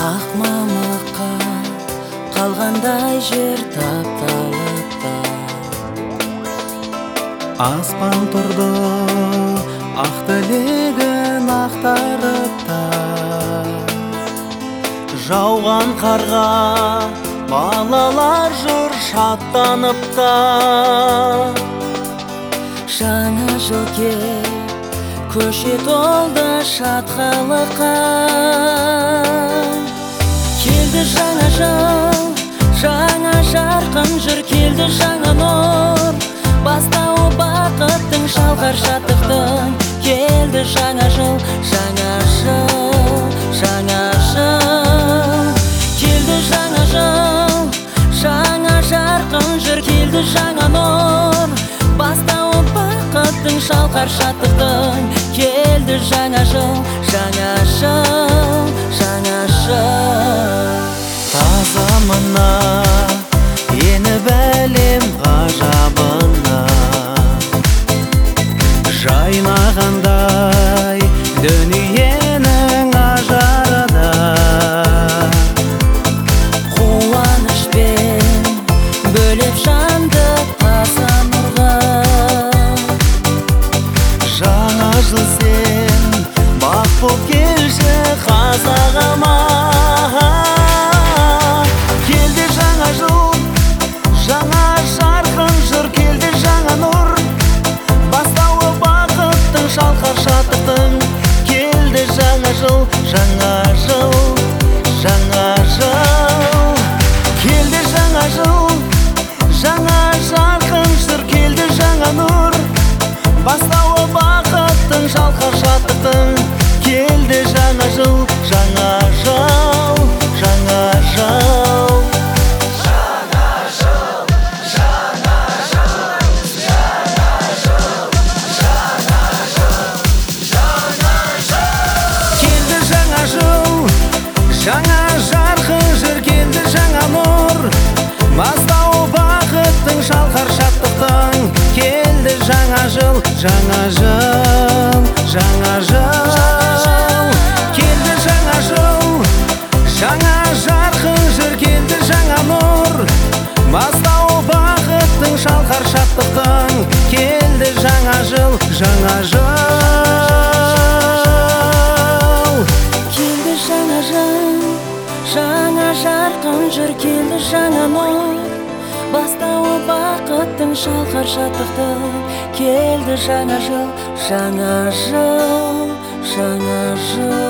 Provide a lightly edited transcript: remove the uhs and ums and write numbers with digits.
ақ мамыққа қалғандай жер тапталыпта. Аспан тұрды ақ тілегін ақтарыпта. Жауған қарға балалар жүр шаттаныпта. Жаңа жыл көше толды шат халыққа. Келді жаңа жыл, жаңа жарқын жүр, келді жаңа нұр, бастауы бақыттың, шалқар шаттықтың. Келді жаңа жыл, жаңа жыл, жаңа жыл. Келді жаңа жыл, жаңа жарқын жүр, келді жаңа нұр, бастауы бақыттың, шалқар шаттықтың. Келді жаңа жыл, жаңа жыл, жаңа жыл. Таза мына еніп әлем ғажабына, жайнағандай дүниенің ажары да. Қуанышпен бөлеп жанды таза нұрға. Жаңа жыл сен бақ боп келші қазағыма. Келді жаңа жыл, жаңа жарқын жүр, келді жаңа нұр, бастауы бақыттың, шалқар шаттықтың. Келді жаңа жыл, жаңа жыл, жаңа жыл. Келді жаңа жыл, жаңа жарқын жүр, келді жаңа нұр, бастауы бақыттың, шалқар шаттықтың. Келді жаңа жыл, жаңа жыл, жаңа жыл. Жаңа жыл, жаңа жыл, жаңа жыл, жаңа жыл, жаңа жыл. Келді жаңа жыл, жаңа жарқын жүр, келді жаңа нұр, бастауы бақыттың, шалқар шаттықтың. Келді жаңа жыл, жаңа жыл, жаңа жыл. Келді жаңа жыл, жаңа жарқын жүр, келді жаңа нұр, бастауы бақыттың, шалқар шаттықтың. Келді жаңа жыл, жаңа жыл. Келді жаңа жыл, жаңа жарқын жүр, келді жаңа нұр, бастауы бақыттың, шалқар шаттықтың. Келді жаңа жыл, жаңа жыл, жаңа жыл.